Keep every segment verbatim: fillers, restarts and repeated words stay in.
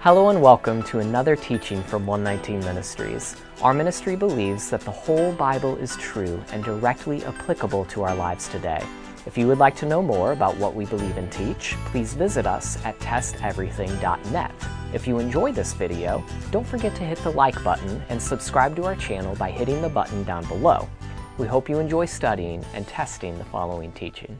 Hello and welcome to another teaching from one nineteen Ministries. Our ministry believes that the whole Bible is true and directly applicable to our lives today. If you would like to know more about what we believe and teach, please visit us at test everything dot net. If you enjoyed this video, don't forget to hit the like button and subscribe to our channel by hitting the button down below. We hope you enjoy studying and testing the following teaching.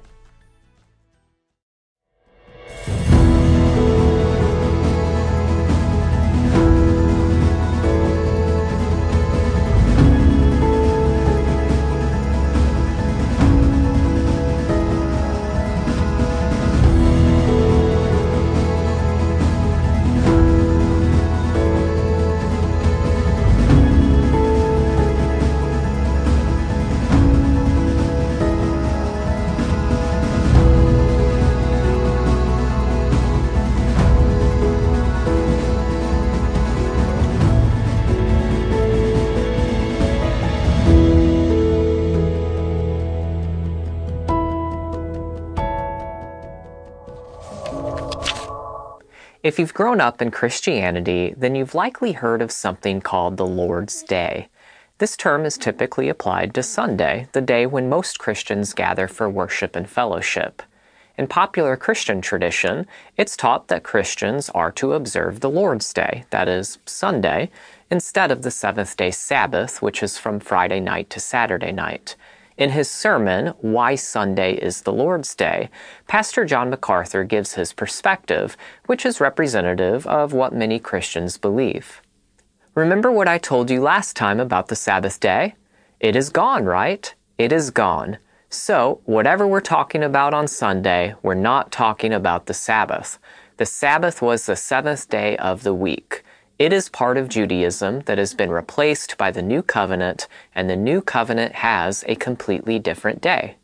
If you've grown up in Christianity, then you've likely heard of something called the Lord's Day. This term is typically applied to Sunday, the day when most Christians gather for worship and fellowship. In popular Christian tradition, it's taught that Christians are to observe the Lord's Day, that is, Sunday, instead of the seventh-day Sabbath, which is from Friday night to Saturday night. In his sermon, Why Sunday is the Lord's Day, Pastor John MacArthur gives his perspective, which is representative of what many Christians believe. Remember what I told you last time about the Sabbath day? It is gone, right? It is gone. So, whatever we're talking about on Sunday, we're not talking about the Sabbath. The Sabbath was the seventh day of the week. It is part of Judaism that has been replaced by the New Covenant, and the New Covenant has a completely different day.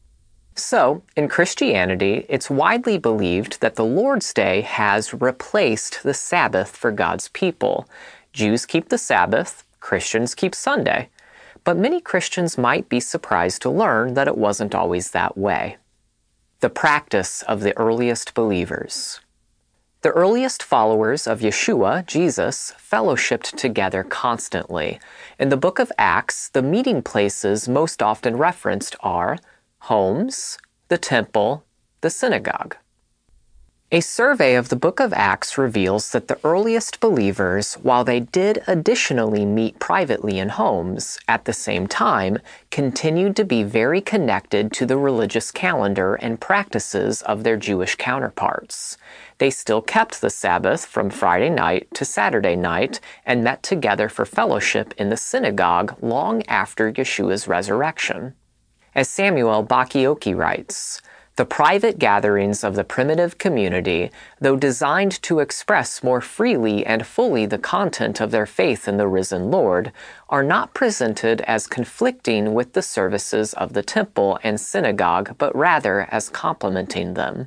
So, in Christianity, it's widely believed that the Lord's Day has replaced the Sabbath for God's people. Jews keep the Sabbath, Christians keep Sunday. But many Christians might be surprised to learn that it wasn't always that way. The practice of the earliest believers. The earliest followers of Yeshua, Jesus, fellowshipped together constantly. In the book of Acts, the meeting places most often referenced are homes, the temple, the synagogue. A survey of the book of Acts reveals that the earliest believers, while they did additionally meet privately in homes, at the same time continued to be very connected to the religious calendar and practices of their Jewish counterparts. They still kept the Sabbath from Friday night to Saturday night and met together for fellowship in the synagogue long after Yeshua's resurrection. As Samuel Bacchiocchi writes, the private gatherings of the primitive community, though designed to express more freely and fully the content of their faith in the risen Lord, are not presented as conflicting with the services of the temple and synagogue, but rather as complementing them.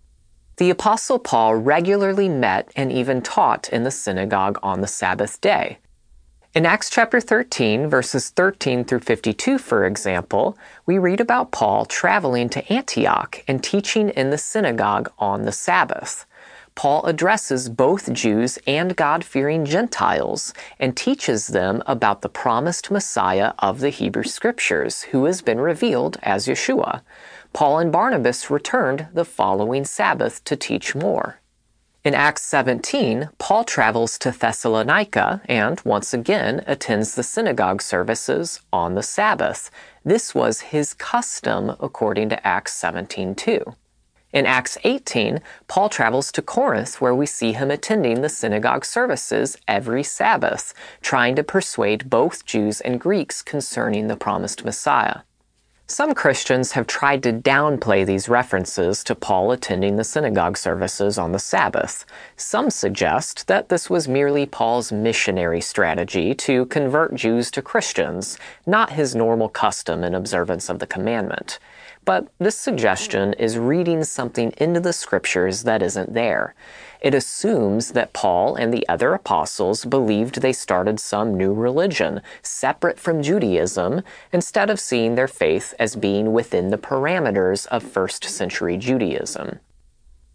The Apostle Paul regularly met and even taught in the synagogue on the Sabbath day. In Acts chapter thirteen, verses thirteen through fifty-two, for example, we read about Paul traveling to Antioch and teaching in the synagogue on the Sabbath. Paul addresses both Jews and God-fearing Gentiles and teaches them about the promised Messiah of the Hebrew Scriptures, who has been revealed as Yeshua. Paul and Barnabas returned the following Sabbath to teach more. In Acts seventeen, Paul travels to Thessalonica and, once again, attends the synagogue services on the Sabbath. This was his custom according to Acts seventeen two. In Acts eighteen, Paul travels to Corinth, where we see him attending the synagogue services every Sabbath, trying to persuade both Jews and Greeks concerning the promised Messiah. Some Christians have tried to downplay these references to Paul attending the synagogue services on the Sabbath. Some suggest that this was merely Paul's missionary strategy to convert Jews to Christians, not his normal custom in observance of the commandment. But this suggestion is reading something into the Scriptures that isn't there. It assumes that Paul and the other apostles believed they started some new religion, separate from Judaism, instead of seeing their faith as being within the parameters of first century Judaism.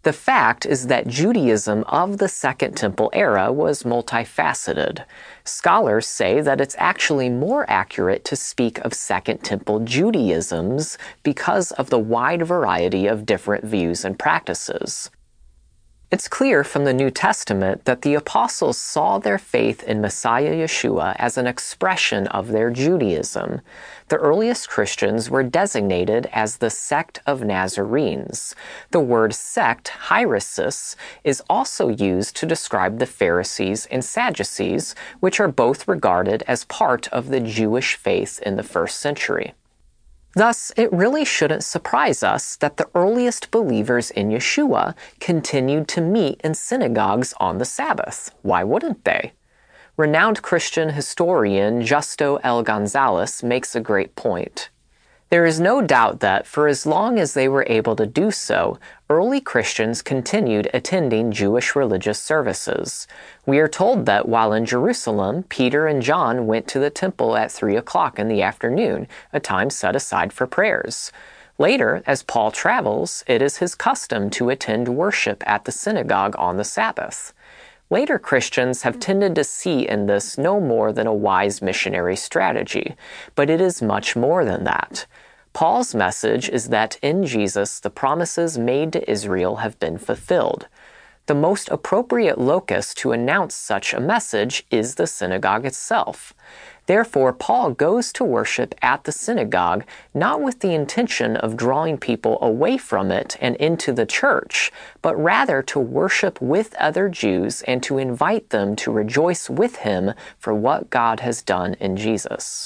The fact is that Judaism of the Second Temple era was multifaceted. Scholars say that it's actually more accurate to speak of Second Temple Judaisms because of the wide variety of different views and practices. It's clear from the New Testament that the apostles saw their faith in Messiah Yeshua as an expression of their Judaism. The earliest Christians were designated as the sect of Nazarenes. The word sect, hieresis, is also used to describe the Pharisees and Sadducees, which are both regarded as part of the Jewish faith in the first century. Thus, it really shouldn't surprise us that the earliest believers in Yeshua continued to meet in synagogues on the Sabbath. Why wouldn't they? Renowned Christian historian Justo L. Gonzalez makes a great point. There is no doubt that, for as long as they were able to do so, early Christians continued attending Jewish religious services. We are told that while in Jerusalem, Peter and John went to the temple at three o'clock in the afternoon, a time set aside for prayers. Later, as Paul travels, it is his custom to attend worship at the synagogue on the Sabbath. Later Christians have tended to see in this no more than a wise missionary strategy, but it is much more than that. Paul's message is that in Jesus the promises made to Israel have been fulfilled. The most appropriate locus to announce such a message is the synagogue itself. Therefore, Paul goes to worship at the synagogue not with the intention of drawing people away from it and into the church, but rather to worship with other Jews and to invite them to rejoice with him for what God has done in Jesus.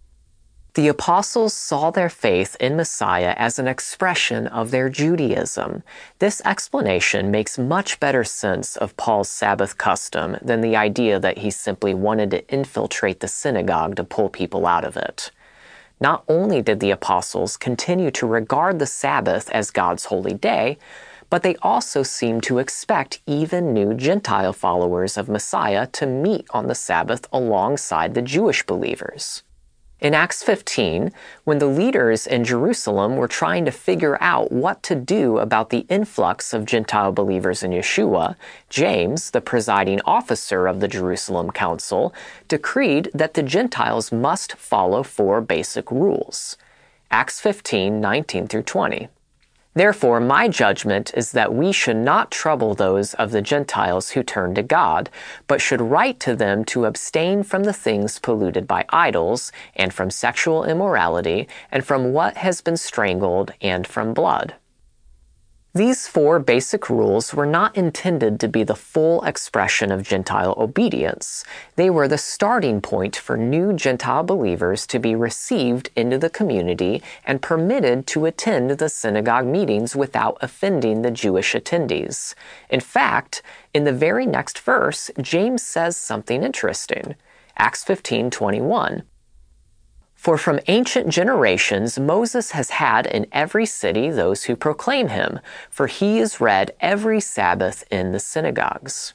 The apostles saw their faith in Messiah as an expression of their Judaism. This explanation makes much better sense of Paul's Sabbath custom than the idea that he simply wanted to infiltrate the synagogue to pull people out of it. Not only did the apostles continue to regard the Sabbath as God's holy day, but they also seemed to expect even new Gentile followers of Messiah to meet on the Sabbath alongside the Jewish believers. In Acts fifteen, when the leaders in Jerusalem were trying to figure out what to do about the influx of Gentile believers in Yeshua, James, the presiding officer of the Jerusalem Council, decreed that the Gentiles must follow four basic rules. Acts fifteen, nineteen through twenty. Therefore, my judgment is that we should not trouble those of the Gentiles who turn to God, but should write to them to abstain from the things polluted by idols, and from sexual immorality, and from what has been strangled, and from blood. These four basic rules were not intended to be the full expression of Gentile obedience. They were the starting point for new Gentile believers to be received into the community and permitted to attend the synagogue meetings without offending the Jewish attendees. In fact, in the very next verse, James says something interesting. Acts fifteen twenty-one. For from ancient generations Moses has had in every city those who proclaim him, for he is read every Sabbath in the synagogues.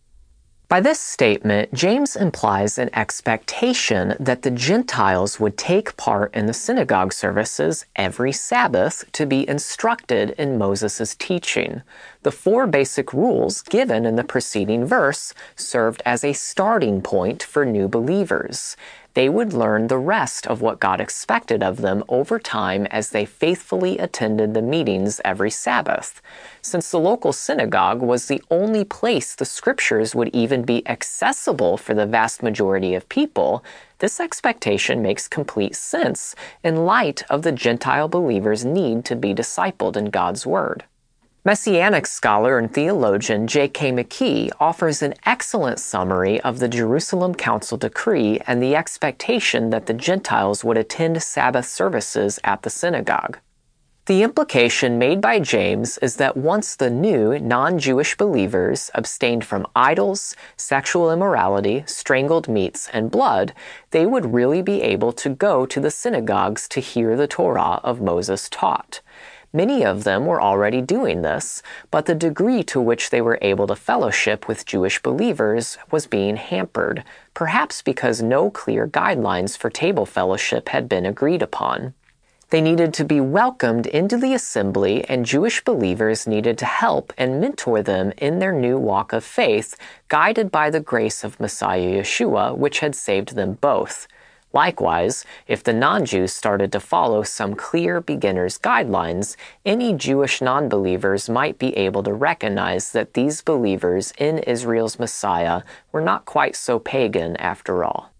By this statement, James implies an expectation that the Gentiles would take part in the synagogue services every Sabbath to be instructed in Moses' teaching. The four basic rules given in the preceding verse served as a starting point for new believers. They would learn the rest of what God expected of them over time as they faithfully attended the meetings every Sabbath. Since the local synagogue was the only place the scriptures would even be accessible for the vast majority of people, this expectation makes complete sense in light of the Gentile believers' need to be discipled in God's Word. Messianic scholar and theologian J K McKee offers an excellent summary of the Jerusalem Council decree and the expectation that the Gentiles would attend Sabbath services at the synagogue. The implication made by James is that once the new non-Jewish believers abstained from idols, sexual immorality, strangled meats, and blood, they would really be able to go to the synagogues to hear the Torah of Moses taught. Many of them were already doing this, but the degree to which they were able to fellowship with Jewish believers was being hampered, perhaps because no clear guidelines for table fellowship had been agreed upon. They needed to be welcomed into the assembly, and Jewish believers needed to help and mentor them in their new walk of faith, guided by the grace of Messiah Yeshua, which had saved them both. Likewise, if the non-Jews started to follow some clear beginner's guidelines, any Jewish non-believers might be able to recognize that these believers in Israel's Messiah were not quite so pagan after all.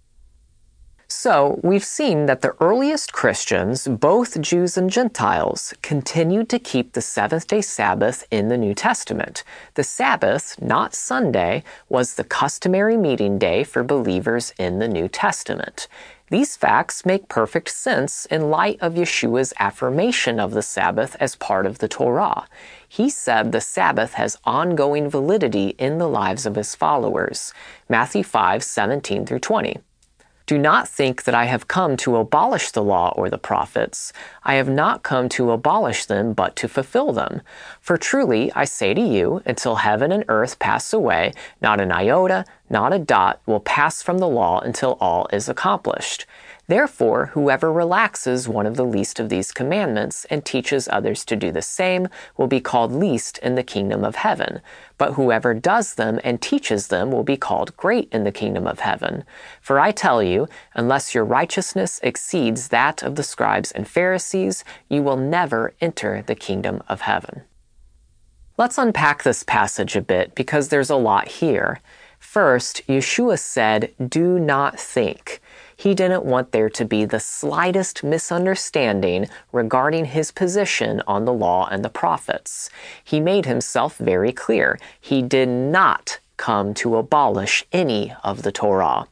So, we've seen that the earliest Christians, both Jews and Gentiles, continued to keep the seventh-day Sabbath in the New Testament. The Sabbath, not Sunday, was the customary meeting day for believers in the New Testament. These facts make perfect sense in light of Yeshua's affirmation of the Sabbath as part of the Torah. He said the Sabbath has ongoing validity in the lives of his followers. Matthew five, seventeen through twenty. Do not think that I have come to abolish the law or the prophets. I have not come to abolish them, but to fulfill them. For truly, I say to you, until heaven and earth pass away, not an iota, not a dot will pass from the law until all is accomplished. Therefore, whoever relaxes one of the least of these commandments and teaches others to do the same will be called least in the kingdom of heaven. But whoever does them and teaches them will be called great in the kingdom of heaven. For I tell you, unless your righteousness exceeds that of the scribes and Pharisees, you will never enter the kingdom of heaven. Let's unpack this passage a bit because there's a lot here. First, Yeshua said, "Do not think." He didn't want there to be the slightest misunderstanding regarding his position on the law and the prophets. He made himself very clear. He did not come to abolish any of the Torah.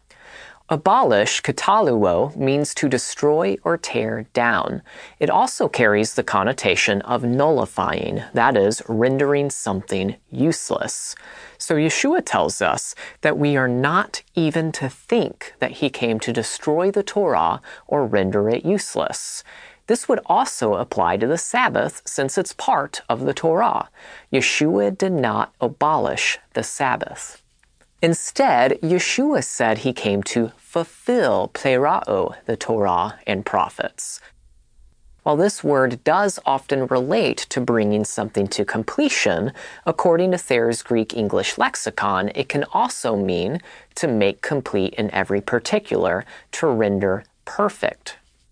Abolish, kataluo, means to destroy or tear down. It also carries the connotation of nullifying, that is, rendering something useless. So Yeshua tells us that we are not even to think that he came to destroy the Torah or render it useless. This would also apply to the Sabbath since it's part of the Torah. Yeshua did not abolish the Sabbath. Instead, Yeshua said he came to fulfill plerao, the Torah and prophets. While this word does often relate to bringing something to completion, according to Thayer's Greek-English lexicon, it can also mean to make complete in every particular, to render perfect.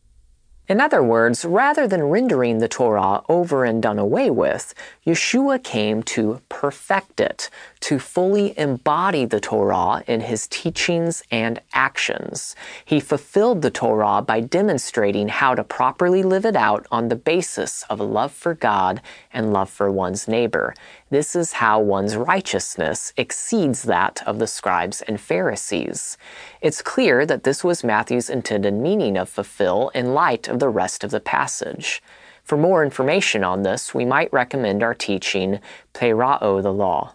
In other words, rather than rendering the Torah over and done away with, Yeshua came to perfect it, to fully embody the Torah in his teachings and actions. He fulfilled the Torah by demonstrating how to properly live it out on the basis of love for God and love for one's neighbor. This is how one's righteousness exceeds that of the scribes and Pharisees. It's clear that this was Matthew's intended meaning of fulfill in light of the rest of the passage. For more information on this, we might recommend our teaching, Plerao, the Law.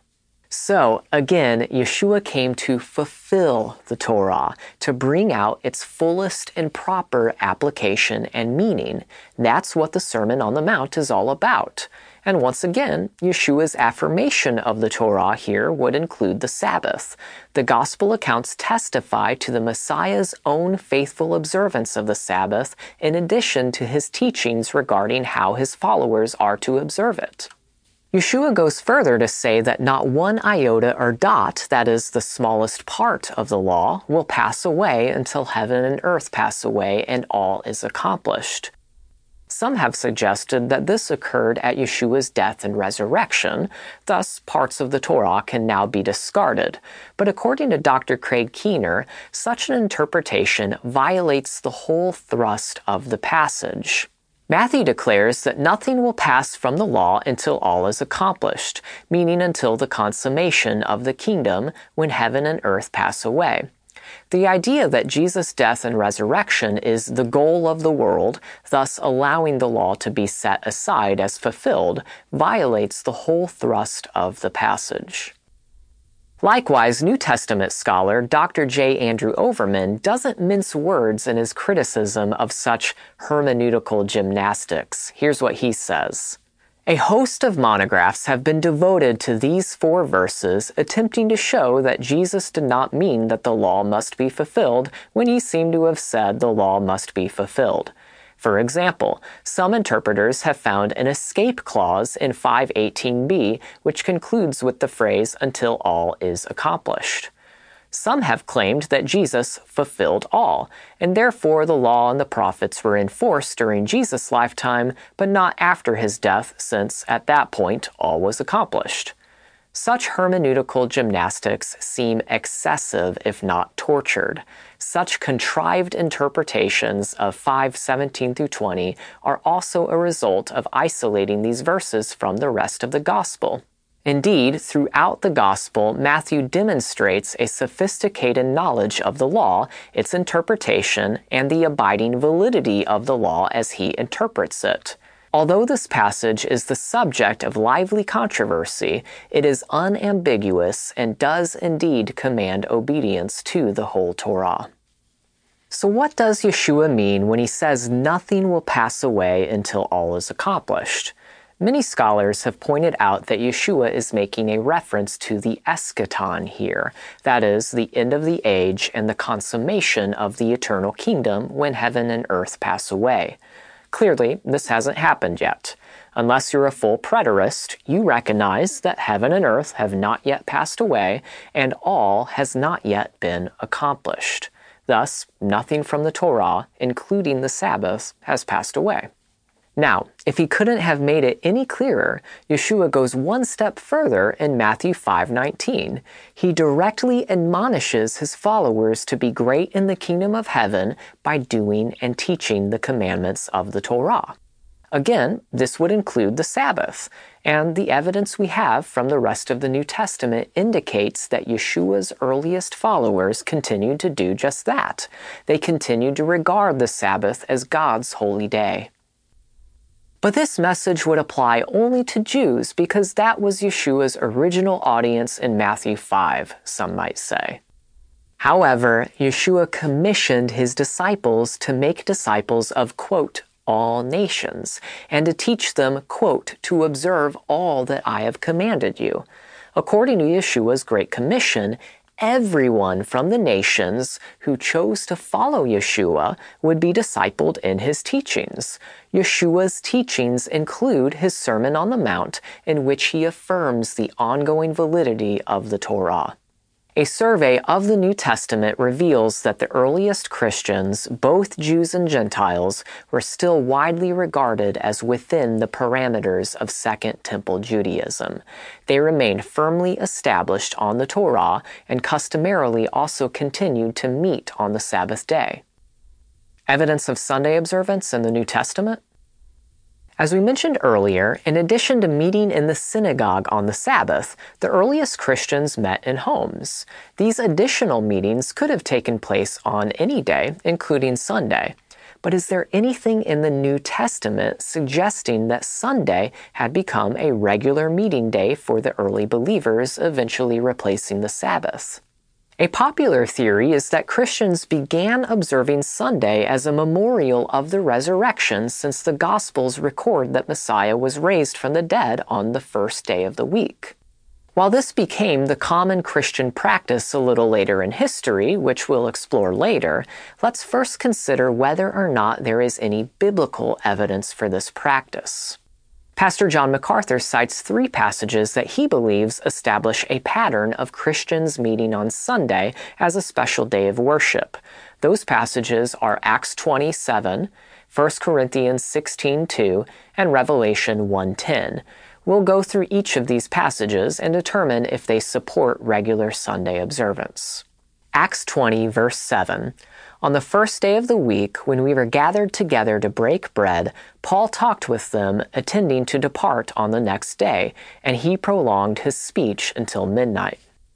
So, again, Yeshua came to fulfill the Torah, to bring out its fullest and proper application and meaning. That's what the Sermon on the Mount is all about. And once again, Yeshua's affirmation of the Torah here would include the Sabbath. The Gospel accounts testify to the Messiah's own faithful observance of the Sabbath in addition to his teachings regarding how his followers are to observe it. Yeshua goes further to say that not one iota or dot, that is, the smallest part of the law, will pass away until heaven and earth pass away and all is accomplished. Some have suggested that this occurred at Yeshua's death and resurrection, thus parts of the Torah can now be discarded. But according to Doctor Craig Keener, such an interpretation violates the whole thrust of the passage. Matthew declares that nothing will pass from the law until all is accomplished, meaning until the consummation of the kingdom when heaven and earth pass away. The idea that Jesus' death and resurrection is the goal of the world, thus allowing the law to be set aside as fulfilled, violates the whole thrust of the passage. Likewise, New Testament scholar Doctor J. Andrew Overman doesn't mince words in his criticism of such hermeneutical gymnastics. Here's what he says. A host of monographs have been devoted to these four verses, attempting to show that Jesus did not mean that the law must be fulfilled when he seemed to have said the law must be fulfilled. For example, some interpreters have found an escape clause in five eighteen b, which concludes with the phrase, "until all is accomplished." Some have claimed that Jesus fulfilled all, and therefore the law and the prophets were enforced during Jesus' lifetime, but not after his death, since at that point all was accomplished. Such hermeneutical gymnastics seem excessive if not tortured. Such contrived interpretations of five seventeen through twenty are also a result of isolating these verses from the rest of the gospel. Indeed, throughout the gospel, Matthew demonstrates a sophisticated knowledge of the law, its interpretation, and the abiding validity of the law as he interprets it. Although this passage is the subject of lively controversy, it is unambiguous and does indeed command obedience to the whole Torah. So what does Yeshua mean when he says nothing will pass away until all is accomplished? Many scholars have pointed out that Yeshua is making a reference to the eschaton here, that is, the end of the age and the consummation of the eternal kingdom when heaven and earth pass away. Clearly, this hasn't happened yet. Unless you're a full preterist, you recognize that heaven and earth have not yet passed away, and all has not yet been accomplished. Thus, nothing from the Torah, including the Sabbath, has passed away. Now, if he couldn't have made it any clearer, Yeshua goes one step further in Matthew five nineteen. He directly admonishes his followers to be great in the kingdom of heaven by doing and teaching the commandments of the Torah. Again, this would include the Sabbath, and the evidence we have from the rest of the New Testament indicates that Yeshua's earliest followers continued to do just that. They continued to regard the Sabbath as God's holy day. But this message would apply only to Jews because that was Yeshua's original audience in Matthew five, some might say. However, Yeshua commissioned his disciples to make disciples of, quote, all nations, and to teach them, quote, to observe all that I have commanded you. According to Yeshua's Great Commission, everyone from the nations who chose to follow Yeshua would be discipled in his teachings. Yeshua's teachings include his Sermon on the Mount, in which he affirms the ongoing validity of the Torah. A survey of the New Testament reveals that the earliest Christians, both Jews and Gentiles, were still widely regarded as within the parameters of Second Temple Judaism. They remained firmly established on the Torah and customarily also continued to meet on the Sabbath day. Evidence of Sunday observance in the New Testament? As we mentioned earlier, in addition to meeting in the synagogue on the Sabbath, the earliest Christians met in homes. These additional meetings could have taken place on any day, including Sunday. But is there anything in the New Testament suggesting that Sunday had become a regular meeting day for the early believers, eventually replacing the Sabbath? A popular theory is that Christians began observing Sunday as a memorial of the resurrection, since the Gospels record that Messiah was raised from the dead on the first day of the week. While this became the common Christian practice a little later in history, which we'll explore later, let's first consider whether or not there is any biblical evidence for this practice. Pastor John MacArthur cites three passages that he believes establish a pattern of Christians meeting on Sunday as a special day of worship. Those passages are Acts twenty-seven, First Corinthians sixteen two, and Revelation one ten. We'll go through each of these passages and determine if they support regular Sunday observance. Acts twenty, verse seven. On the first day of the week, when we were gathered together to break bread, Paul talked with them, intending to depart on the next day, and he prolonged his speech until midnight.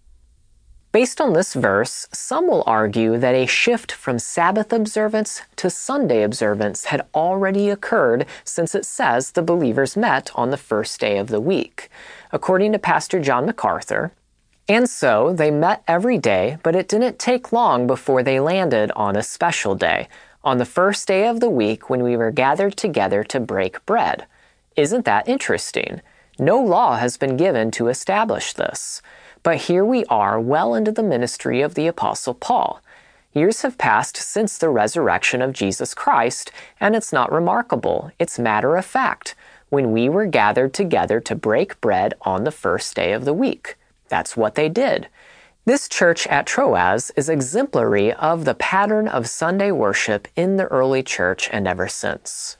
Based on this verse, some will argue that a shift from Sabbath observance to Sunday observance had already occurred, since it says the believers met on the first day of the week. According to Pastor John MacArthur, and so they met every day, but it didn't take long before they landed on a special day, on the first day of the week when we were gathered together to break bread. Isn't that interesting? No law has been given to establish this. But here we are well into the ministry of the Apostle Paul. Years have passed since the resurrection of Jesus Christ, and it's not remarkable. It's matter of fact. When we were gathered together to break bread on the first day of the week. That's what they did. This church at Troas is exemplary of the pattern of Sunday worship in the early church and ever since.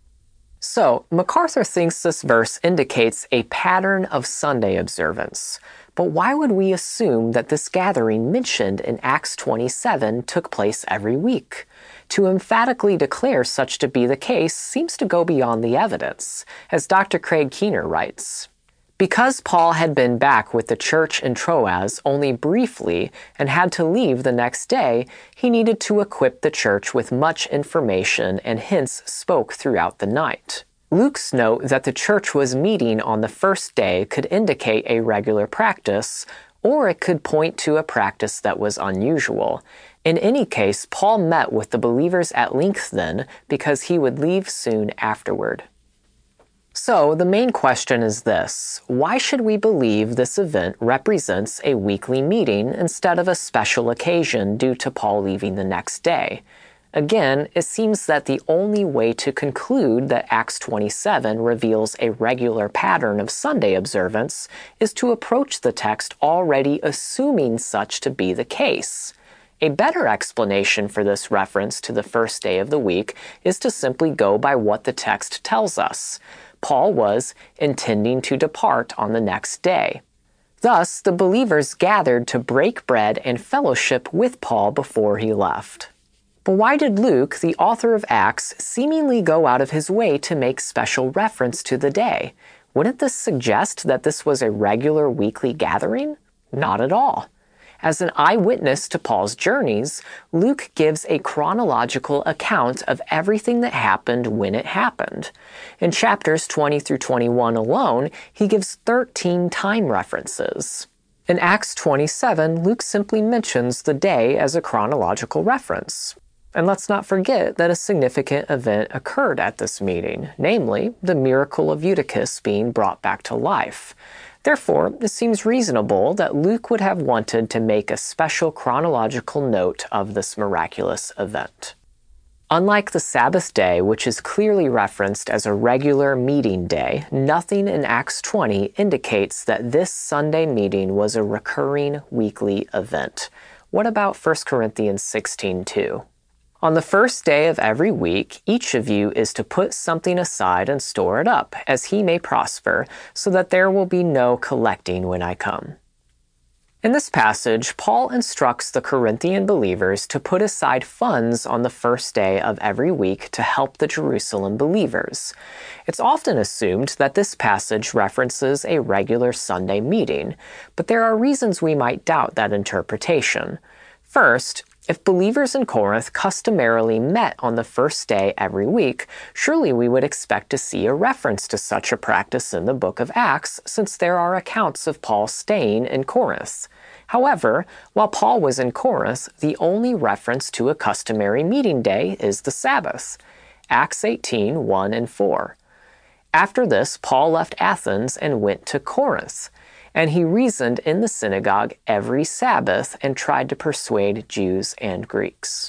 So, MacArthur thinks this verse indicates a pattern of Sunday observance. But why would we assume that this gathering mentioned in Acts twenty-seven took place every week? To emphatically declare such to be the case seems to go beyond the evidence, as Doctor Craig Keener writes. Because Paul had been back with the church in Troas only briefly and had to leave the next day, he needed to equip the church with much information and hence spoke throughout the night. Luke's note that the church was meeting on the first day could indicate a regular practice, or it could point to a practice that was unusual. In any case, Paul met with the believers at length then because he would leave soon afterward. So, the main question is this: why should we believe this event represents a weekly meeting instead of a special occasion due to Paul leaving the next day? Again, it seems that the only way to conclude that Acts twenty-seven reveals a regular pattern of Sunday observance is to approach the text already assuming such to be the case. A better explanation for this reference to the first day of the week is to simply go by what the text tells us. Paul was intending to depart on the next day. Thus, the believers gathered to break bread and fellowship with Paul before he left. But why did Luke, the author of Acts, seemingly go out of his way to make special reference to the day? Wouldn't this suggest that this was a regular weekly gathering? Not at all. As an eyewitness to Paul's journeys, Luke gives a chronological account of everything that happened when it happened. In chapters twenty through twenty-one alone, he gives thirteen time references. In Acts twenty-seven, Luke simply mentions the day as a chronological reference. And let's not forget that a significant event occurred at this meeting, namely, the miracle of Eutychus being brought back to life. Therefore, it seems reasonable that Luke would have wanted to make a special chronological note of this miraculous event. Unlike the Sabbath day, which is clearly referenced as a regular meeting day, nothing in Acts twenty indicates that this Sunday meeting was a recurring weekly event. What about First Corinthians sixteen two? On the first day of every week, each of you is to put something aside and store it up, as he may prosper, so that there will be no collecting when I come. In this passage, Paul instructs the Corinthian believers to put aside funds on the first day of every week to help the Jerusalem believers. It's often assumed that this passage references a regular Sunday meeting, but there are reasons we might doubt that interpretation. First, if believers in Corinth customarily met on the first day every week, surely we would expect to see a reference to such a practice in the book of Acts, since there are accounts of Paul staying in Corinth. However, while Paul was in Corinth, the only reference to a customary meeting day is the Sabbath. Acts eighteen, one and four. After this, Paul left Athens and went to Corinth. And he reasoned in the synagogue every Sabbath and tried to persuade Jews and Greeks.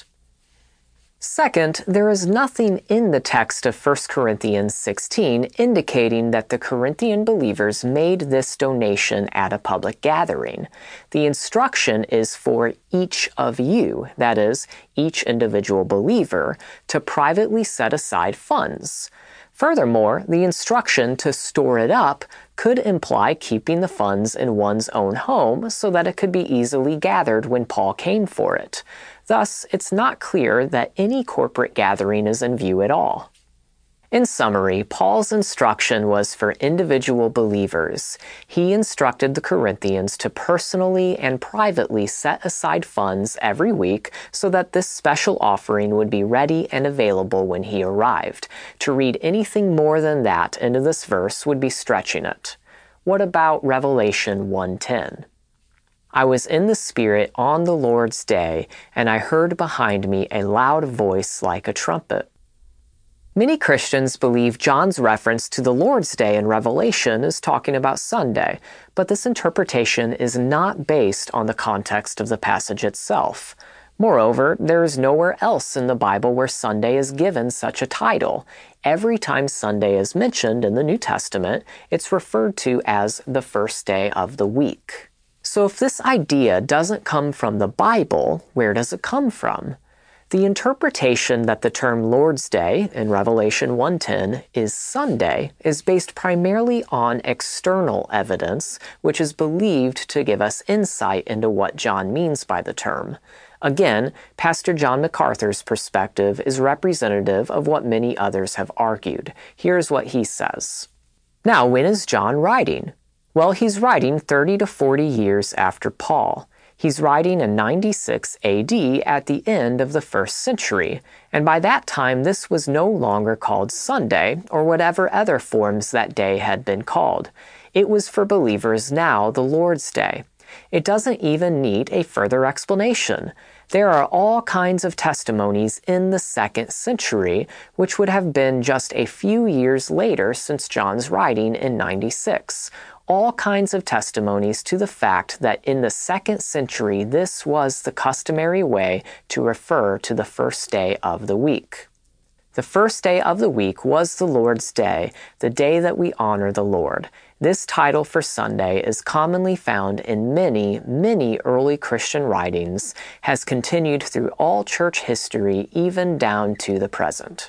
Second, there is nothing in the text of First Corinthians sixteen indicating that the Corinthian believers made this donation at a public gathering. The instruction is for each of you, that is, each individual believer, to privately set aside funds. Furthermore, the instruction to store it up could imply keeping the funds in one's own home so that it could be easily gathered when Paul came for it. Thus, it's not clear that any corporate gathering is in view at all. In summary, Paul's instruction was for individual believers. He instructed the Corinthians to personally and privately set aside funds every week so that this special offering would be ready and available when he arrived. To read anything more than that into this verse would be stretching it. What about Revelation one ten? I was in the Spirit on the Lord's day, and I heard behind me a loud voice like a trumpet. Many Christians believe John's reference to the Lord's Day in Revelation is talking about Sunday, but this interpretation is not based on the context of the passage itself. Moreover, there is nowhere else in the Bible where Sunday is given such a title. Every time Sunday is mentioned in the New Testament, it's referred to as the first day of the week. So if this idea doesn't come from the Bible, where does it come from? The interpretation that the term Lord's Day in Revelation one ten is Sunday is based primarily on external evidence, which is believed to give us insight into what John means by the term. Again, Pastor John MacArthur's perspective is representative of what many others have argued. Here's what he says. Now, when is John writing? Well, he's writing thirty to forty years after Paul. He's writing in ninety-six A D at the end of the first century, and by that time this was no longer called Sunday or whatever other forms that day had been called. It was for believers now the Lord's Day. It doesn't even need a further explanation. There are all kinds of testimonies in the second century, which would have been just a few years later since John's writing in ninety-six. All kinds of testimonies to the fact that in the second century this was the customary way to refer to the first day of the week. The first day of the week was the Lord's Day, the day that we honor the Lord. This title for Sunday is commonly found in many, many early Christian writings, has continued through all church history even down to the present.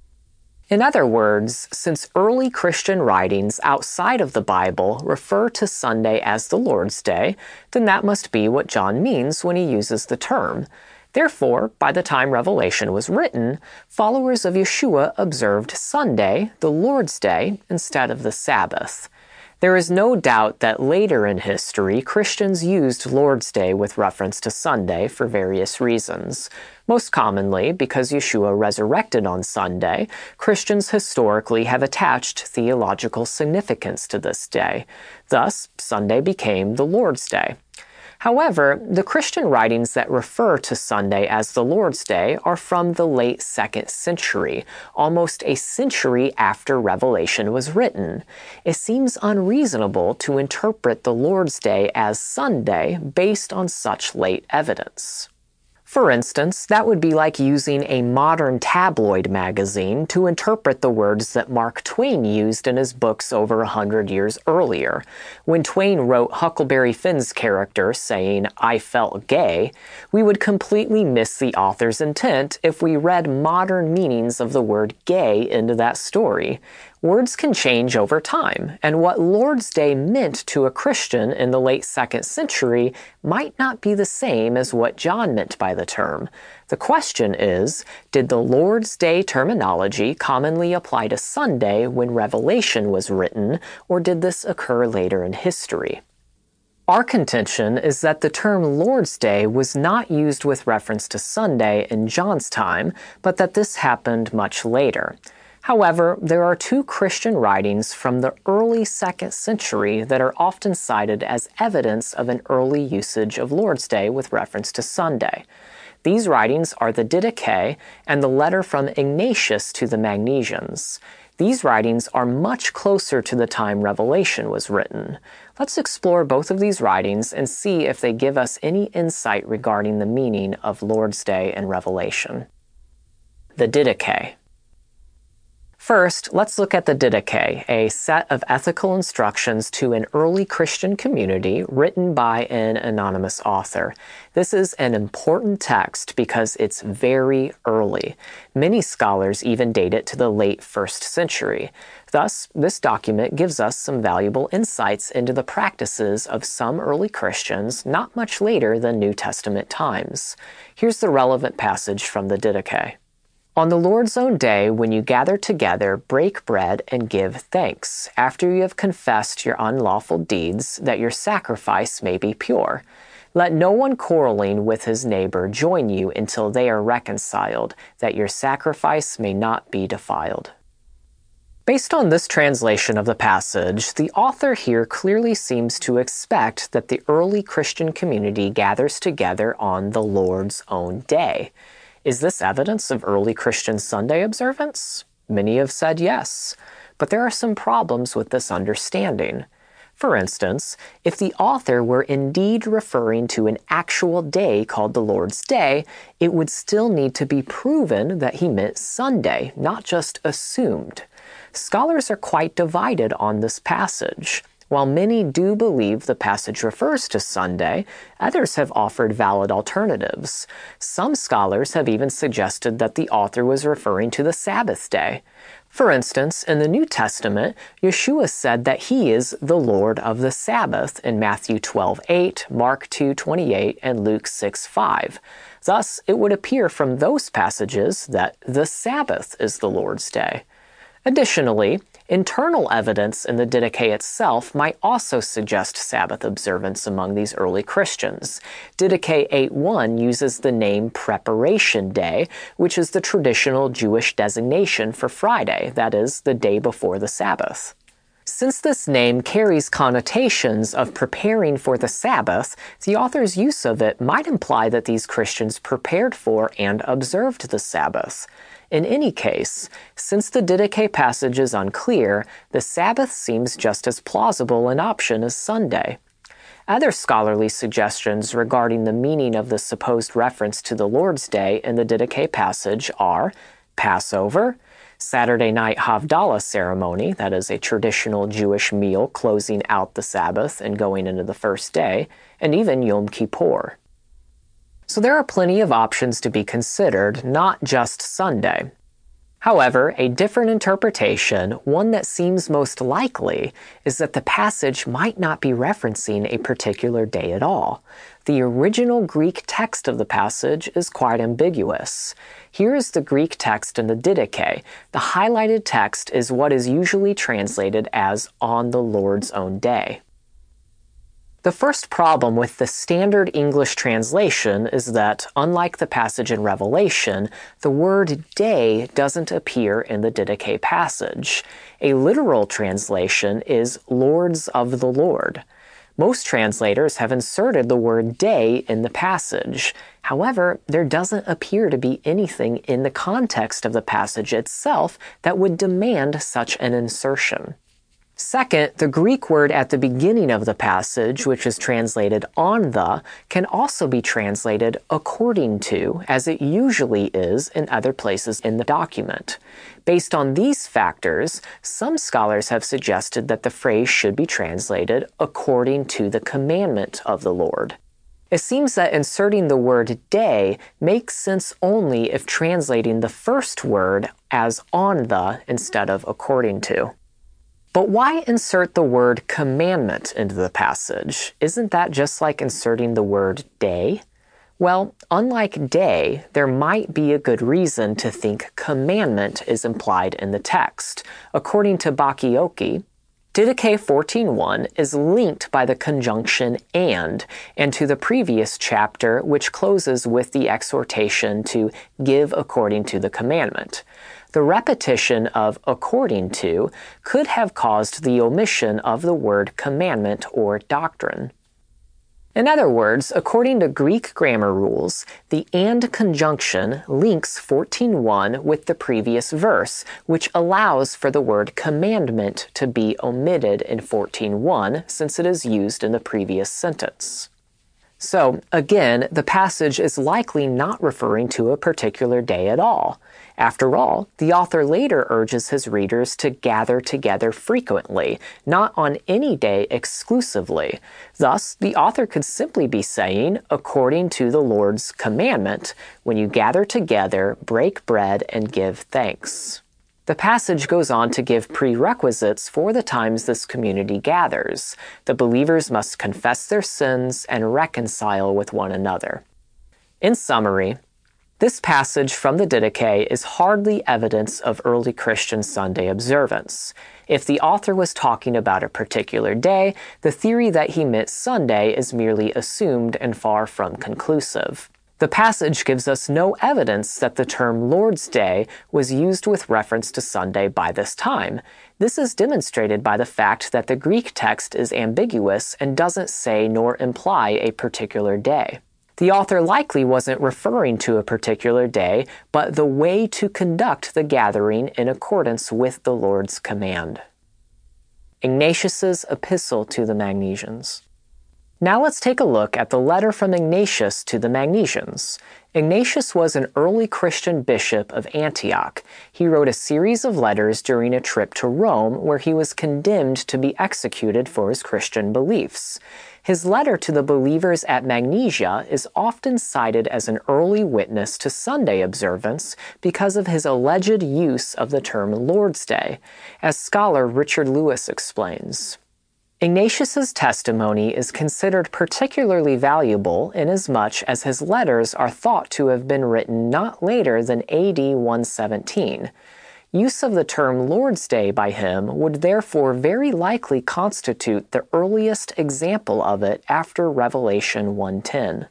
In other words, since early Christian writings outside of the Bible refer to Sunday as the Lord's Day, then that must be what John means when he uses the term. Therefore, by the time Revelation was written, followers of Yeshua observed Sunday, the Lord's Day, instead of the Sabbath. There is no doubt that later in history, Christians used Lord's Day with reference to Sunday for various reasons. Most commonly, because Yeshua resurrected on Sunday, Christians historically have attached theological significance to this day. Thus, Sunday became the Lord's Day. However, the Christian writings that refer to Sunday as the Lord's Day are from the late second century, almost a century after Revelation was written. It seems unreasonable to interpret the Lord's Day as Sunday based on such late evidence. For instance, that would be like using a modern tabloid magazine to interpret the words that Mark Twain used in his books over a hundred years earlier. When Twain wrote Huckleberry Finn's character saying, "I felt gay," we would completely miss the author's intent if we read modern meanings of the word gay into that story. Words can change over time, and what Lord's Day meant to a Christian in the late second century might not be the same as what John meant by the term. The question is, did the Lord's Day terminology commonly apply to Sunday when Revelation was written, or did this occur later in history? Our contention is that the term Lord's Day was not used with reference to Sunday in John's time, but that this happened much later. However, there are two Christian writings from the early second century that are often cited as evidence of an early usage of Lord's Day with reference to Sunday. These writings are the Didache and the letter from Ignatius to the Magnesians. These writings are much closer to the time Revelation was written. Let's explore both of these writings and see if they give us any insight regarding the meaning of Lord's Day and Revelation. The Didache. First, let's look at the Didache, a set of ethical instructions to an early Christian community written by an anonymous author. This is an important text because it's very early. Many scholars even date it to the late first century. Thus, this document gives us some valuable insights into the practices of some early Christians not much later than New Testament times. Here's the relevant passage from the Didache. On the Lord's own day, when you gather together, break bread and give thanks, after you have confessed your unlawful deeds, that your sacrifice may be pure. Let no one quarreling with his neighbor join you until they are reconciled, that your sacrifice may not be defiled. Based on this translation of the passage, the author here clearly seems to expect that the early Christian community gathers together on the Lord's own day. Is this evidence of early Christian Sunday observance? Many have said yes, but there are some problems with this understanding. For instance, if the author were indeed referring to an actual day called the Lord's Day, it would still need to be proven that he meant Sunday, not just assumed. Scholars are quite divided on this passage. While many do believe the passage refers to Sunday, others have offered valid alternatives. Some scholars have even suggested that the author was referring to the Sabbath day. For instance, in the New Testament, Yeshua said that he is the Lord of the Sabbath in Matthew twelve eight, Mark two twenty-eight, and Luke six five. Thus, it would appear from those passages that the Sabbath is the Lord's day. Additionally, internal evidence in the Didache itself might also suggest Sabbath observance among these early Christians. Didache eight one uses the name Preparation Day, which is the traditional Jewish designation for Friday, that is, the day before the Sabbath. Since this name carries connotations of preparing for the Sabbath, the author's use of it might imply that these Christians prepared for and observed the Sabbath. In any case, since the Didache passage is unclear, the Sabbath seems just as plausible an option as Sunday. Other scholarly suggestions regarding the meaning of the supposed reference to the Lord's Day in the Didache passage are Passover, Saturday night Havdalah ceremony, that is a traditional Jewish meal closing out the Sabbath and going into the first day, and even Yom Kippur. So there are plenty of options to be considered, not just Sunday. However, a different interpretation, one that seems most likely, is that the passage might not be referencing a particular day at all. The original Greek text of the passage is quite ambiguous. Here is the Greek text in the Didache. The highlighted text is what is usually translated as "on the Lord's own day." The first problem with the standard English translation is that, unlike the passage in Revelation, the word day doesn't appear in the Didache passage. A literal translation is Lords of the Lord. Most translators have inserted the word day in the passage. However, there doesn't appear to be anything in the context of the passage itself that would demand such an insertion. Second, the Greek word at the beginning of the passage, which is translated on the, can also be translated according to, as it usually is in other places in the document. Based on these factors, some scholars have suggested that the phrase should be translated according to the commandment of the Lord. It seems that inserting the word day makes sense only if translating the first word as on the instead of according to. But why insert the word commandment into the passage? Isn't that just like inserting the word day? Well, unlike day, there might be a good reason to think commandment is implied in the text. According to Bakioki, Didache fourteen one is linked by the conjunction and, and to the previous chapter, which closes with the exhortation to give according to the commandment. The repetition of according to could have caused the omission of the word commandment or doctrine. In other words, according to Greek grammar rules, the and conjunction links fourteen one with the previous verse, which allows for the word commandment to be omitted in fourteen one since it is used in the previous sentence. So, again, the passage is likely not referring to a particular day at all. After all, the author later urges his readers to gather together frequently, not on any day exclusively. Thus, the author could simply be saying, according to the Lord's commandment, when you gather together, break bread and give thanks. The passage goes on to give prerequisites for the times this community gathers. The believers must confess their sins and reconcile with one another. In summary, this passage from the Didache is hardly evidence of early Christian Sunday observance. If the author was talking about a particular day, the theory that he meant Sunday is merely assumed and far from conclusive. The passage gives us no evidence that the term Lord's Day was used with reference to Sunday by this time. This is demonstrated by the fact that the Greek text is ambiguous and doesn't say nor imply a particular day. The author likely wasn't referring to a particular day, but the way to conduct the gathering in accordance with the Lord's command. Ignatius's Epistle to the Magnesians. Now let's take a look at the letter from Ignatius to the Magnesians. Ignatius was an early Christian bishop of Antioch. He wrote a series of letters during a trip to Rome where he was condemned to be executed for his Christian beliefs. His letter to the believers at Magnesia is often cited as an early witness to Sunday observance because of his alleged use of the term Lord's Day, as scholar Richard Lewis explains. Ignatius's testimony is considered particularly valuable inasmuch as his letters are thought to have been written not later than A D one seventeen. Use of the term Lord's Day by him would therefore very likely constitute the earliest example of it after Revelation one ten.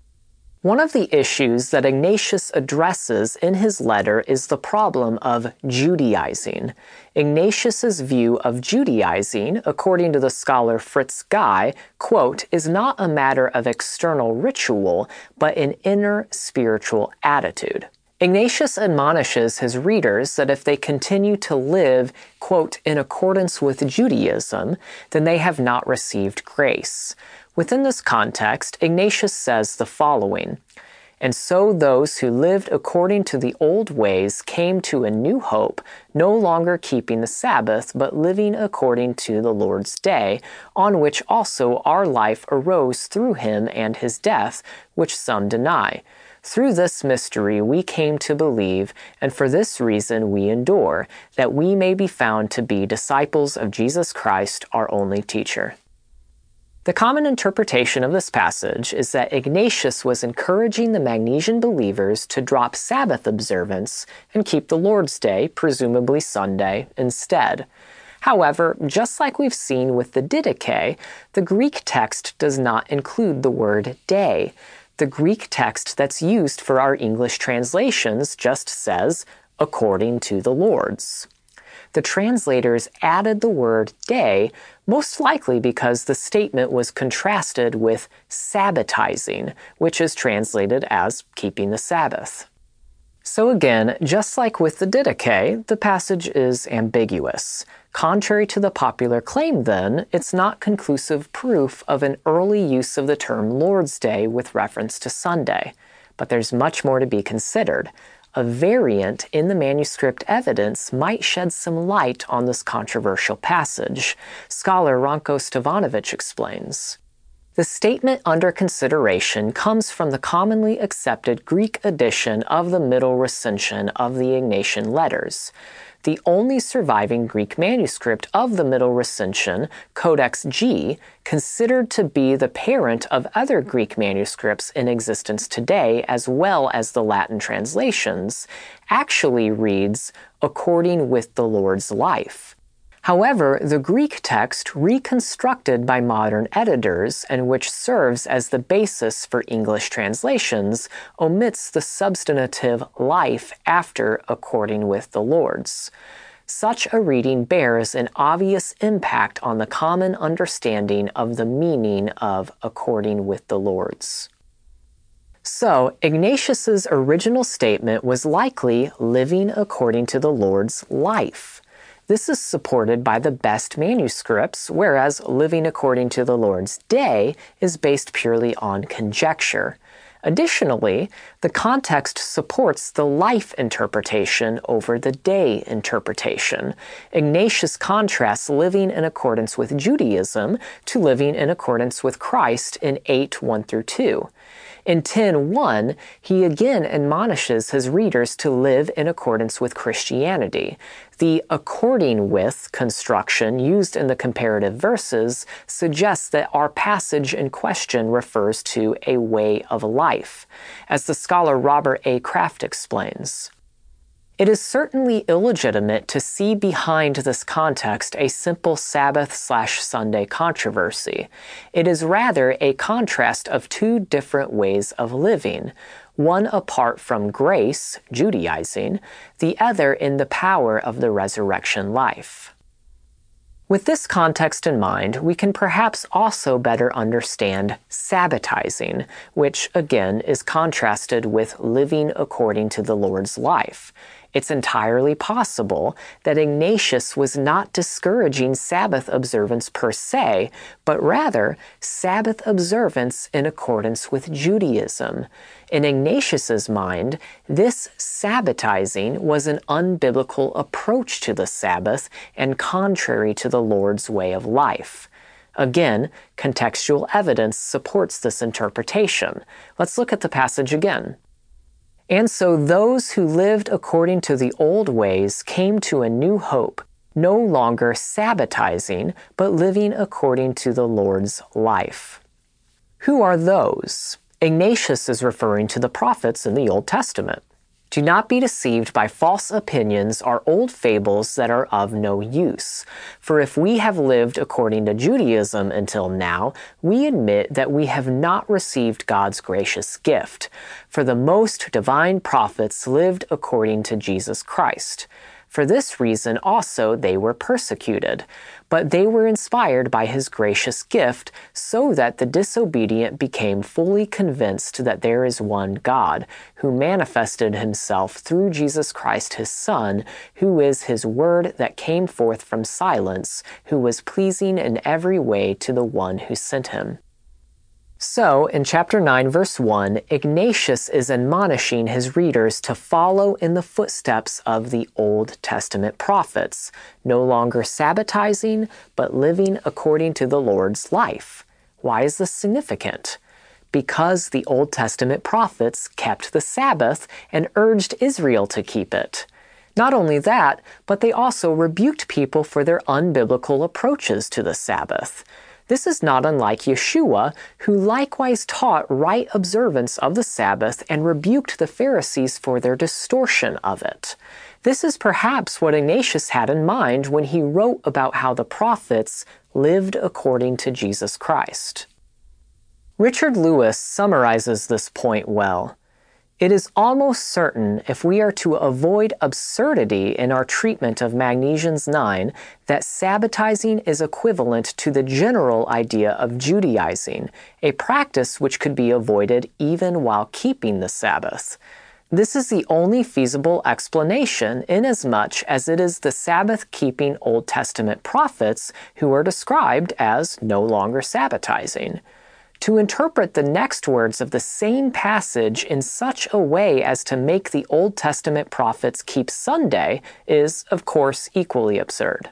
One of the issues that Ignatius addresses in his letter is the problem of Judaizing. Ignatius's view of Judaizing, according to the scholar Fritz Guy, quote, is not a matter of external ritual, but an inner spiritual attitude. Ignatius admonishes his readers that if they continue to live, quote, in accordance with Judaism, then they have not received grace. Within this context, Ignatius says the following, "And so those who lived according to the old ways came to a new hope, no longer keeping the Sabbath, but living according to the Lord's day, on which also our life arose through him and his death, which some deny. Through this mystery we came to believe, and for this reason we endure, that we may be found to be disciples of Jesus Christ, our only teacher." The common interpretation of this passage is that Ignatius was encouraging the Magnesian believers to drop Sabbath observance and keep the Lord's Day, presumably Sunday, instead. However, just like we've seen with the Didache, the Greek text does not include the word day. The Greek text that's used for our English translations just says, according to the Lord's. The translators added the word day, most likely because the statement was contrasted with sabbatizing, which is translated as keeping the Sabbath. So again, just like with the Didache, the passage is ambiguous. Contrary to the popular claim then, it's not conclusive proof of an early use of the term Lord's Day with reference to Sunday. But there's much more to be considered. A variant in the manuscript evidence might shed some light on this controversial passage. Scholar Ranko Stevanovic explains. The statement under consideration comes from the commonly accepted Greek edition of the Middle Recension of the Ignatian letters. The only surviving Greek manuscript of the Middle Recension, Codex G, considered to be the parent of other Greek manuscripts in existence today as well as the Latin translations, actually reads, according with the Lord's life. However, the Greek text reconstructed by modern editors and which serves as the basis for English translations omits the substantive life after according with the Lord's. Such a reading bears an obvious impact on the common understanding of the meaning of according with the Lord's. So, Ignatius's original statement was likely living according to the Lord's life. This is supported by the best manuscripts, whereas living according to the Lord's day is based purely on conjecture. Additionally, the context supports the life interpretation over the day interpretation. Ignatius contrasts living in accordance with Judaism to living in accordance with Christ in eight one through two. In ten one, he again admonishes his readers to live in accordance with Christianity. The according with construction used in the comparative verses suggests that our passage in question refers to a way of life, as the scholar Robert A. Kraft explains. It is certainly illegitimate to see behind this context a simple Sabbath slash Sunday controversy. It is rather a contrast of two different ways of living, one apart from grace, Judaizing, the other in the power of the resurrection life. With this context in mind, we can perhaps also better understand sabbatizing, which again is contrasted with living according to the Lord's life. It's entirely possible that Ignatius was not discouraging Sabbath observance per se, but rather Sabbath observance in accordance with Judaism. In Ignatius's mind, this Sabbathizing was an unbiblical approach to the Sabbath and contrary to the Lord's way of life. Again, contextual evidence supports this interpretation. Let's look at the passage again. And so those who lived according to the old ways came to a new hope, no longer Sabbathizing, but living according to the Lord's life. Who are those? Ignatius is referring to the prophets in the Old Testament. Do not be deceived by false opinions or old fables that are of no use. For if we have lived according to Judaism until now, we admit that we have not received God's gracious gift. For the most divine prophets lived according to Jesus Christ. For this reason also they were persecuted. But they were inspired by his gracious gift, so that the disobedient became fully convinced that there is one God, who manifested himself through Jesus Christ his Son, who is his word that came forth from silence, who was pleasing in every way to the one who sent him. So, in chapter nine, verse one, Ignatius is admonishing his readers to follow in the footsteps of the Old Testament prophets, no longer Sabbathizing, but living according to the Lord's life. Why is this significant? Because the Old Testament prophets kept the Sabbath and urged Israel to keep it. Not only that, but they also rebuked people for their unbiblical approaches to the Sabbath. This is not unlike Yeshua, who likewise taught right observance of the Sabbath and rebuked the Pharisees for their distortion of it. This is perhaps what Ignatius had in mind when he wrote about how the prophets lived according to Jesus Christ. Richard Lewis summarizes this point well. It is almost certain, if we are to avoid absurdity in our treatment of Magnesians nine, that Sabbathizing is equivalent to the general idea of Judaizing, a practice which could be avoided even while keeping the Sabbath. This is the only feasible explanation, inasmuch as it is the Sabbath-keeping Old Testament prophets who are described as no longer Sabbathizing. To interpret the next words of the same passage in such a way as to make the Old Testament prophets keep Sunday is, of course, equally absurd.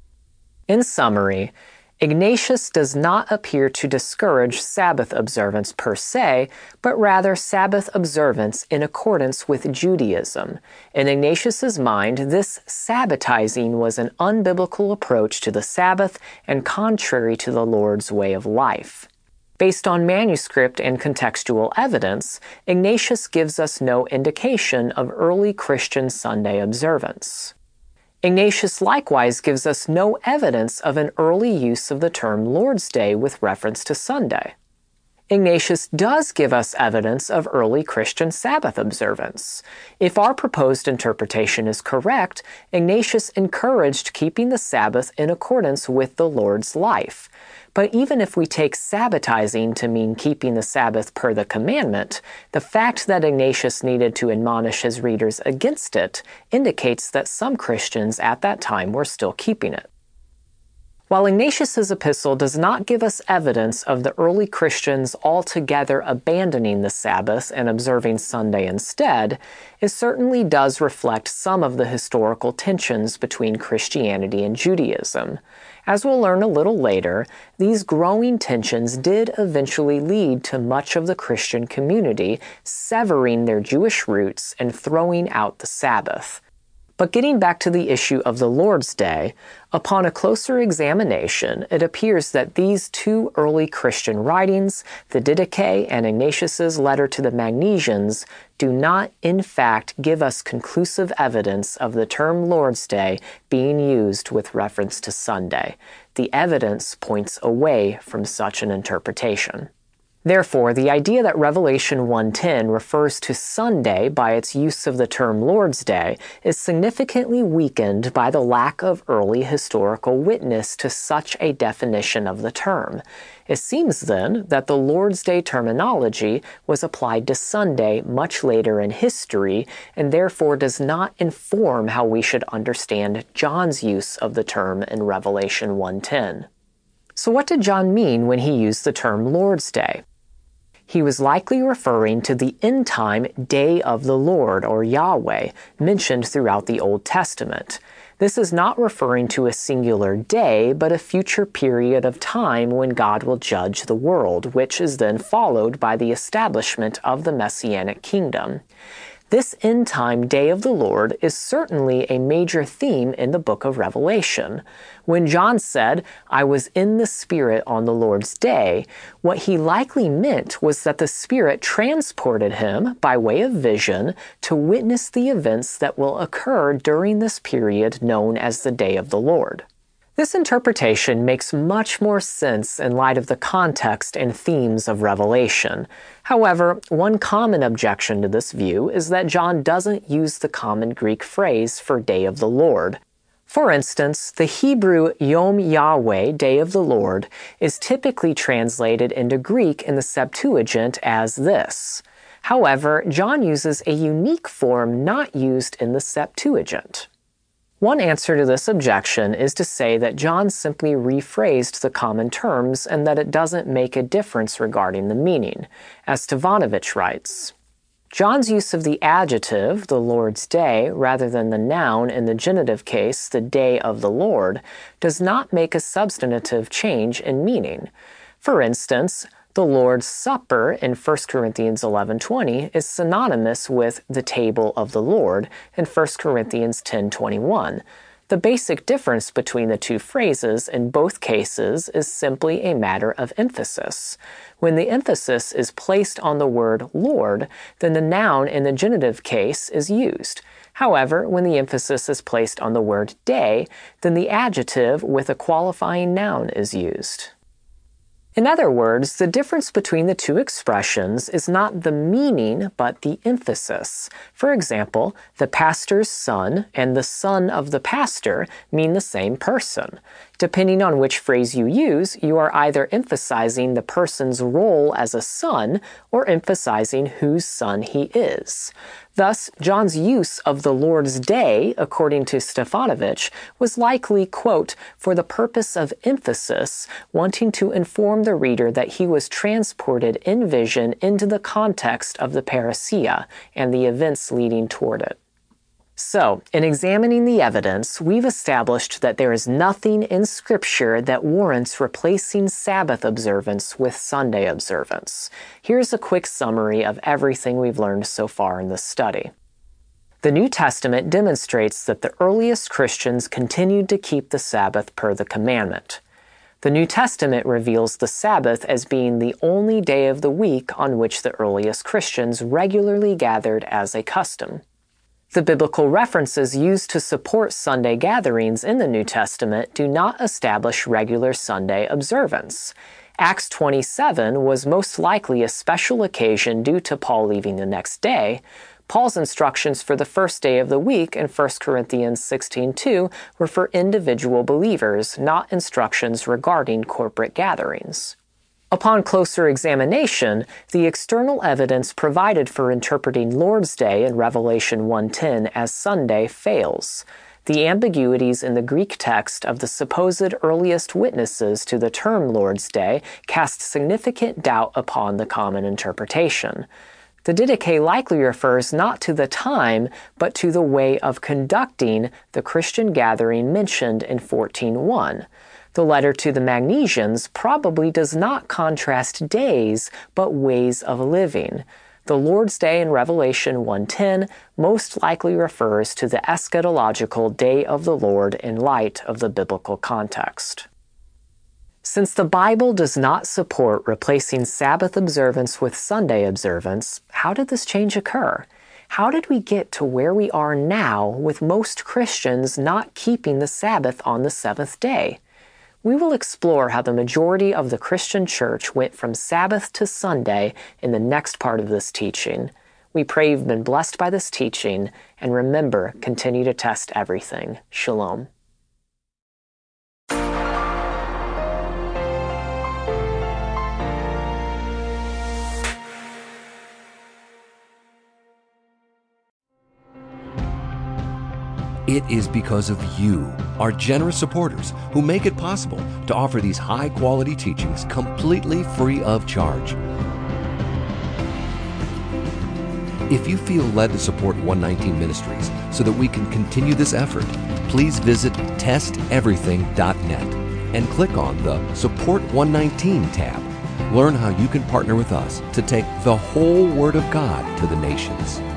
In summary, Ignatius does not appear to discourage Sabbath observance per se, but rather Sabbath observance in accordance with Judaism. In Ignatius's mind, this Sabbathizing was an unbiblical approach to the Sabbath and contrary to the Lord's way of life. Based on manuscript and contextual evidence, Ignatius gives us no indication of early Christian Sunday observance. Ignatius likewise gives us no evidence of an early use of the term Lord's Day with reference to Sunday. Ignatius does give us evidence of early Christian Sabbath observance. If our proposed interpretation is correct, Ignatius encouraged keeping the Sabbath in accordance with the Lord's life. But even if we take Sabbathizing to mean keeping the Sabbath per the commandment, the fact that Ignatius needed to admonish his readers against it indicates that some Christians at that time were still keeping it. While Ignatius's epistle does not give us evidence of the early Christians altogether abandoning the Sabbath and observing Sunday instead, it certainly does reflect some of the historical tensions between Christianity and Judaism. As we'll learn a little later, these growing tensions did eventually lead to much of the Christian community severing their Jewish roots and throwing out the Sabbath. But getting back to the issue of the Lord's Day, upon a closer examination, it appears that these two early Christian writings, the Didache and Ignatius's letter to the Magnesians, do not in fact give us conclusive evidence of the term Lord's Day being used with reference to Sunday. The evidence points away from such an interpretation. Therefore, the idea that Revelation one ten refers to Sunday by its use of the term Lord's Day is significantly weakened by the lack of early historical witness to such a definition of the term. It seems then that the Lord's Day terminology was applied to Sunday much later in history and therefore does not inform how we should understand John's use of the term in Revelation one ten. So what did John mean when he used the term Lord's Day? He was likely referring to the end-time Day of the Lord, or Yahweh, mentioned throughout the Old Testament. This is not referring to a singular day, but a future period of time when God will judge the world, which is then followed by the establishment of the Messianic kingdom. This end-time Day of the Lord is certainly a major theme in the book of Revelation. When John said, "I was in the Spirit on the Lord's day," what he likely meant was that the Spirit transported him, by way of vision, to witness the events that will occur during this period known as the Day of the Lord. This interpretation makes much more sense in light of the context and themes of Revelation. However, one common objection to this view is that John doesn't use the common Greek phrase for Day of the Lord. For instance, the Hebrew Yom Yahweh, Day of the Lord, is typically translated into Greek in the Septuagint as this. However, John uses a unique form not used in the Septuagint. One answer to this objection is to say that John simply rephrased the common terms and that it doesn't make a difference regarding the meaning. As Stefanovic writes, John's use of the adjective, the Lord's day, rather than the noun in the genitive case, the day of the Lord, does not make a substantive change in meaning. For instance, the Lord's Supper in First Corinthians eleven twenty is synonymous with the table of the Lord in First Corinthians ten twenty-one. The basic difference between the two phrases in both cases is simply a matter of emphasis. When the emphasis is placed on the word Lord, then the noun in the genitive case is used. However, when the emphasis is placed on the word day, then the adjective with a qualifying noun is used. In other words, the difference between the two expressions is not the meaning, but the emphasis. For example, the pastor's son and the son of the pastor mean the same person. Depending on which phrase you use, you are either emphasizing the person's role as a son or emphasizing whose son he is. Thus, John's use of the Lord's day, according to Stefanovic, was likely, quote, for the purpose of emphasis, wanting to inform the reader that he was transported in vision into the context of the parousia and the events leading toward it. So, in examining the evidence, we've established that there is nothing in Scripture that warrants replacing Sabbath observance with Sunday observance. Here's a quick summary of everything we've learned so far in this study. The New Testament demonstrates that the earliest Christians continued to keep the Sabbath per the commandment. The New Testament reveals the Sabbath as being the only day of the week on which the earliest Christians regularly gathered as a custom. The biblical references used to support Sunday gatherings in the New Testament do not establish regular Sunday observance. Acts twenty-seven was most likely a special occasion due to Paul leaving the next day. Paul's instructions for the first day of the week in First Corinthians sixteen two were for individual believers, not instructions regarding corporate gatherings. Upon closer examination, the external evidence provided for interpreting Lord's Day in Revelation one ten as Sunday fails. The ambiguities in the Greek text of the supposed earliest witnesses to the term Lord's Day cast significant doubt upon the common interpretation. The Didache likely refers not to the time, but to the way of conducting the Christian gathering mentioned in fourteen one. The letter to the Magnesians probably does not contrast days, but ways of living. The Lord's Day in Revelation one ten most likely refers to the eschatological Day of the Lord in light of the biblical context. Since the Bible does not support replacing Sabbath observance with Sunday observance, how did this change occur? How did we get to where we are now with most Christians not keeping the Sabbath on the seventh day? We will explore how the majority of the Christian church went from Sabbath to Sunday in the next part of this teaching. We pray you've been blessed by this teaching, and remember, continue to test everything. Shalom. It is because of you, our generous supporters, who make it possible to offer these high-quality teachings completely free of charge. If you feel led to support one nineteen Ministries so that we can continue this effort, please visit test everything dot net and click on the Support one nineteen tab. Learn how you can partner with us to take the whole Word of God to the nations.